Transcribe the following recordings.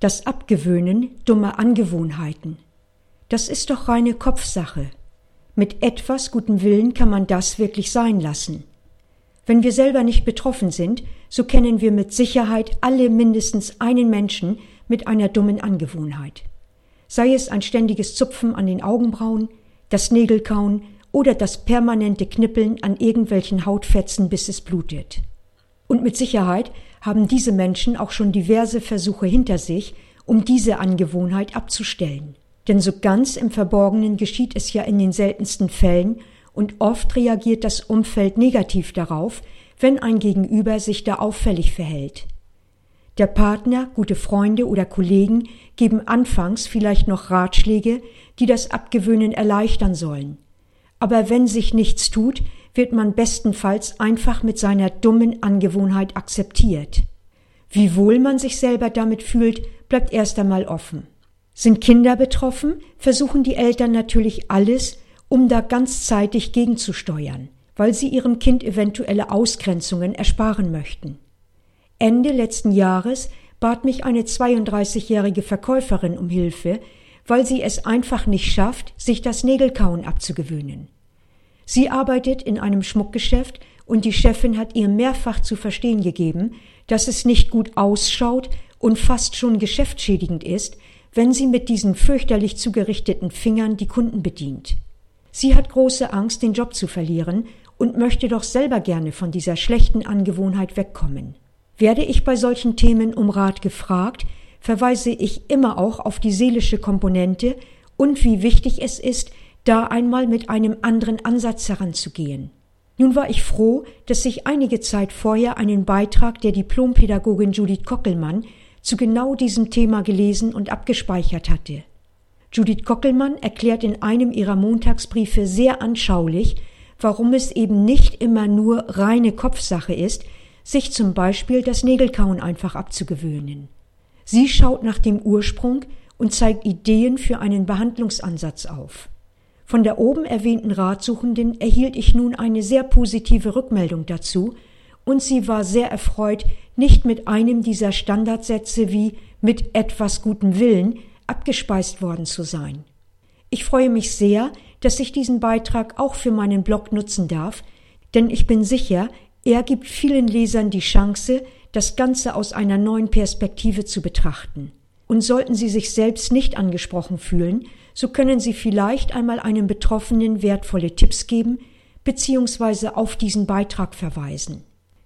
Das Abgewöhnen dummer Angewohnheiten. Das ist doch reine Kopfsache. Mit etwas gutem Willen kann man das wirklich sein lassen. Wenn wir selber nicht betroffen sind, so kennen wir mit Sicherheit alle mindestens einen Menschen mit einer dummen Angewohnheit. Sei es ein ständiges Zupfen an den Augenbrauen, das Nägelkauen oder das permanente Knippeln an irgendwelchen Hautfetzen, bis es blutet. Und mit Sicherheit haben diese Menschen auch schon diverse Versuche hinter sich, um diese Angewohnheit abzustellen. Denn so ganz im Verborgenen geschieht es ja in den seltensten Fällen und oft reagiert das Umfeld negativ darauf, wenn ein Gegenüber sich da auffällig verhält. Der Partner, gute Freunde oder Kollegen geben anfangs vielleicht noch Ratschläge, die das Abgewöhnen erleichtern sollen. Aber wenn sich nichts tut, wird man bestenfalls einfach mit seiner dummen Angewohnheit akzeptiert. Wie wohl man sich selber damit fühlt, bleibt erst einmal offen. Sind Kinder betroffen, versuchen die Eltern natürlich alles, um da ganzzeitig gegenzusteuern, weil sie ihrem Kind eventuelle Ausgrenzungen ersparen möchten. Ende letzten Jahres bat mich eine 32-jährige Verkäuferin um Hilfe, weil sie es einfach nicht schafft, sich das Nägelkauen abzugewöhnen. Sie arbeitet in einem Schmuckgeschäft und die Chefin hat ihr mehrfach zu verstehen gegeben, dass es nicht gut ausschaut und fast schon geschäftsschädigend ist, wenn sie mit diesen fürchterlich zugerichteten Fingern die Kunden bedient. Sie hat große Angst, den Job zu verlieren und möchte doch selber gerne von dieser schlechten Angewohnheit wegkommen. Werde ich bei solchen Themen um Rat gefragt, verweise ich immer auch auf die seelische Komponente und wie wichtig es ist, da einmal mit einem anderen Ansatz heranzugehen. Nun war ich froh, dass ich einige Zeit vorher einen Beitrag der Diplompädagogin Judith Kockelmann zu genau diesem Thema gelesen und abgespeichert hatte. Judith Kockelmann erklärt in einem ihrer Montagsbriefe sehr anschaulich, warum es eben nicht immer nur reine Kopfsache ist, sich zum Beispiel das Nägelkauen einfach abzugewöhnen. Sie schaut nach dem Ursprung und zeigt Ideen für einen Behandlungsansatz auf. Von der oben erwähnten Ratsuchenden erhielt ich nun eine sehr positive Rückmeldung dazu und sie war sehr erfreut, nicht mit einem dieser Standardsätze wie mit etwas gutem Willen abgespeist worden zu sein. Ich freue mich sehr, dass ich diesen Beitrag auch für meinen Blog nutzen darf, denn ich bin sicher, er gibt vielen Lesern die Chance, das Ganze aus einer neuen Perspektive zu betrachten. Und sollten Sie sich selbst nicht angesprochen fühlen, so können Sie vielleicht einmal einem Betroffenen wertvolle Tipps geben bzw. auf diesen Beitrag verweisen.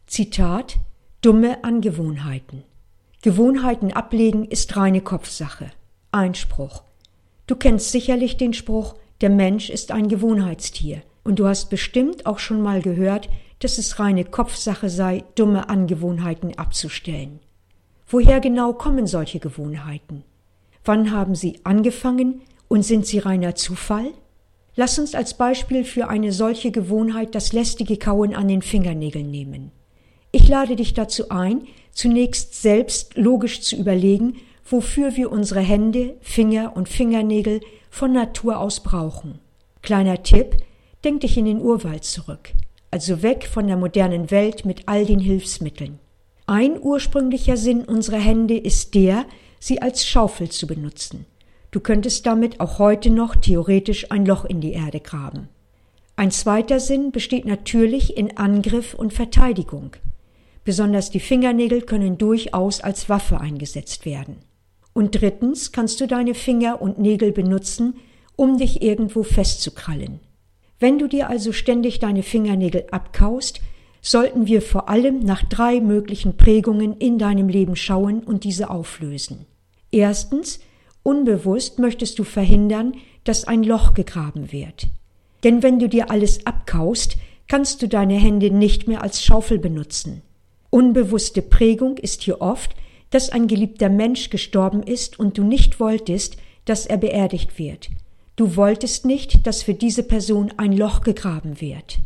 Zitat: Dumme Angewohnheiten. Gewohnheiten ablegen ist reine Kopfsache. Einspruch. Du kennst sicherlich den Spruch, der Mensch ist ein Gewohnheitstier. Und du hast bestimmt auch schon mal gehört, dass es reine Kopfsache sei, dumme Angewohnheiten abzustellen. Woher genau kommen solche Gewohnheiten? Wann haben sie angefangen und sind sie reiner Zufall? Lass uns als Beispiel für eine solche Gewohnheit das lästige Kauen an den Fingernägeln nehmen. Ich lade dich dazu ein, zunächst selbst logisch zu überlegen, wofür wir unsere Hände, Finger und Fingernägel von Natur aus brauchen. Kleiner Tipp, denk dich in den Urwald zurück, also weg von der modernen Welt mit all den Hilfsmitteln. Ein ursprünglicher Sinn unserer Hände ist der, sie als Schaufel zu benutzen. Du könntest damit auch heute noch theoretisch ein Loch in die Erde graben. Ein zweiter Sinn besteht natürlich in Angriff und Verteidigung. Besonders die Fingernägel können durchaus als Waffe eingesetzt werden. Und drittens kannst du deine Finger und Nägel benutzen, um dich irgendwo festzukrallen. Wenn du dir also ständig deine Fingernägel abkaust, sollten wir vor allem nach 3 möglichen Prägungen in deinem Leben schauen und diese auflösen. Erstens, unbewusst möchtest du verhindern, dass ein Loch gegraben wird. Denn wenn du dir alles abkaust, kannst du deine Hände nicht mehr als Schaufel benutzen. Unbewusste Prägung ist hier oft, dass ein geliebter Mensch gestorben ist und du nicht wolltest, dass er beerdigt wird. Du wolltest nicht, dass für diese Person ein Loch gegraben wird.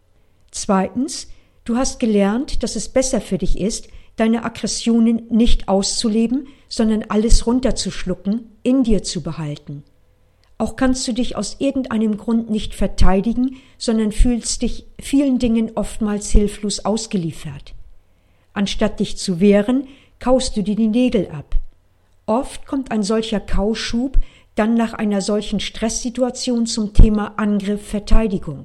Zweitens, du hast gelernt, dass es besser für dich ist, deine Aggressionen nicht auszuleben, sondern alles runterzuschlucken, in dir zu behalten. Auch kannst du dich aus irgendeinem Grund nicht verteidigen, sondern fühlst dich vielen Dingen oftmals hilflos ausgeliefert. Anstatt dich zu wehren, kaust du dir die Nägel ab. Oft kommt ein solcher Kauschub dann nach einer solchen Stresssituation zum Thema Angriff, Verteidigung.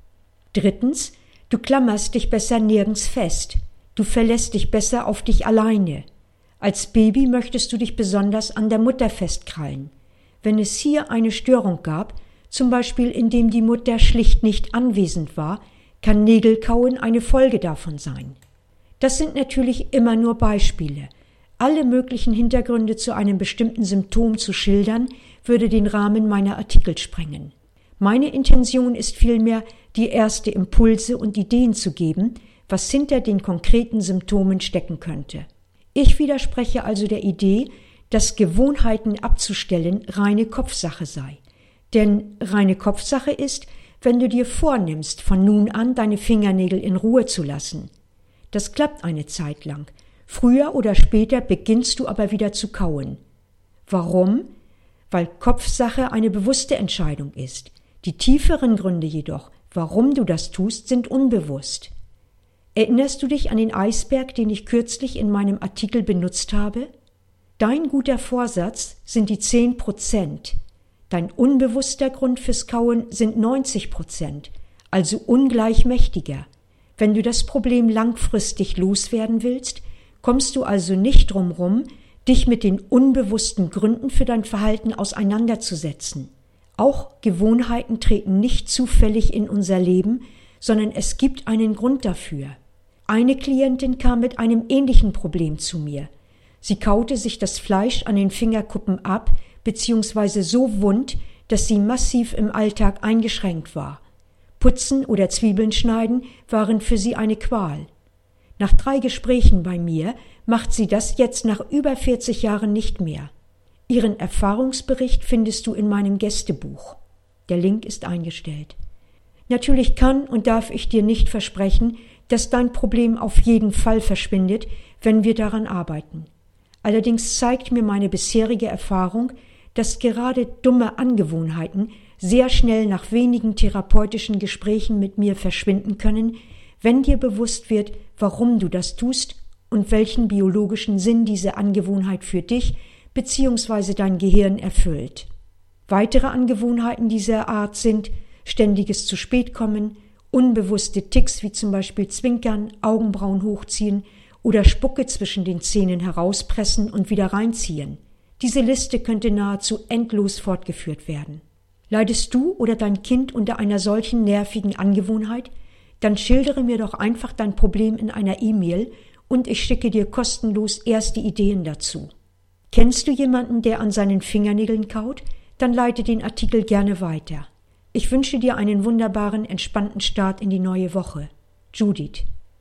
3. Du klammerst dich besser nirgends fest. Du verlässt dich besser auf dich alleine. Als Baby möchtest du dich besonders an der Mutter festkrallen. Wenn es hier eine Störung gab, zum Beispiel indem die Mutter schlicht nicht anwesend war, kann Nägelkauen eine Folge davon sein. Das sind natürlich immer nur Beispiele. Alle möglichen Hintergründe zu einem bestimmten Symptom zu schildern, würde den Rahmen meiner Artikel sprengen. Meine Intention ist vielmehr, dir erste Impulse und Ideen zu geben, was hinter den konkreten Symptomen stecken könnte. Ich widerspreche also der Idee, dass Gewohnheiten abzustellen reine Kopfsache sei. Denn reine Kopfsache ist, wenn du dir vornimmst, von nun an deine Fingernägel in Ruhe zu lassen. Das klappt eine Zeit lang. Früher oder später beginnst du aber wieder zu kauen. Warum? Weil Kopfsache eine bewusste Entscheidung ist. Die tieferen Gründe jedoch, warum du das tust, sind unbewusst. Erinnerst du dich an den Eisberg, den ich kürzlich in meinem Artikel benutzt habe? Dein guter Vorsatz sind die 10%. Dein unbewusster Grund fürs Kauen sind 90%, also ungleich mächtiger. Wenn du das Problem langfristig loswerden willst, kommst du also nicht drum rum, dich mit den unbewussten Gründen für dein Verhalten auseinanderzusetzen. Auch Gewohnheiten treten nicht zufällig in unser Leben, sondern es gibt einen Grund dafür. Eine Klientin kam mit einem ähnlichen Problem zu mir. Sie kaute sich das Fleisch an den Fingerkuppen ab, beziehungsweise so wund, dass sie massiv im Alltag eingeschränkt war. Putzen oder Zwiebeln schneiden waren für sie eine Qual. Nach 3 Gesprächen bei mir macht sie das jetzt nach über 40 Jahren nicht mehr. Ihren Erfahrungsbericht findest du in meinem Gästebuch. Der Link ist eingestellt. Natürlich kann und darf ich dir nicht versprechen, dass dein Problem auf jeden Fall verschwindet, wenn wir daran arbeiten. Allerdings zeigt mir meine bisherige Erfahrung, dass gerade dumme Angewohnheiten sehr schnell nach wenigen therapeutischen Gesprächen mit mir verschwinden können, wenn dir bewusst wird, warum du das tust und welchen biologischen Sinn diese Angewohnheit für dich bzw. dein Gehirn erfüllt. Weitere Angewohnheiten dieser Art sind ständiges zu spät kommen, unbewusste Ticks wie zum Beispiel Zwinkern, Augenbrauen hochziehen oder Spucke zwischen den Zähnen herauspressen und wieder reinziehen. Diese Liste könnte nahezu endlos fortgeführt werden. Leidest du oder dein Kind unter einer solchen nervigen Angewohnheit? Dann schildere mir doch einfach dein Problem in einer E-Mail und ich schicke dir kostenlos erste Ideen dazu. Kennst du jemanden, der an seinen Fingernägeln kaut? Dann leite den Artikel gerne weiter. Ich wünsche dir einen wunderbaren, entspannten Start in die neue Woche. Judith.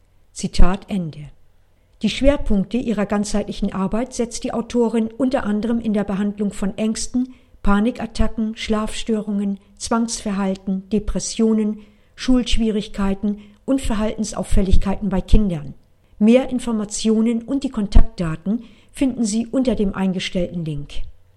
Zitat Ende. Die Schwerpunkte ihrer ganzheitlichen Arbeit setzt die Autorin unter anderem in der Behandlung von Ängsten, Panikattacken, Schlafstörungen, Zwangsverhalten, Depressionen, Schulschwierigkeiten und Verhaltensauffälligkeiten bei Kindern. Mehr Informationen und die Kontaktdaten finden Sie unter dem eingestellten Link.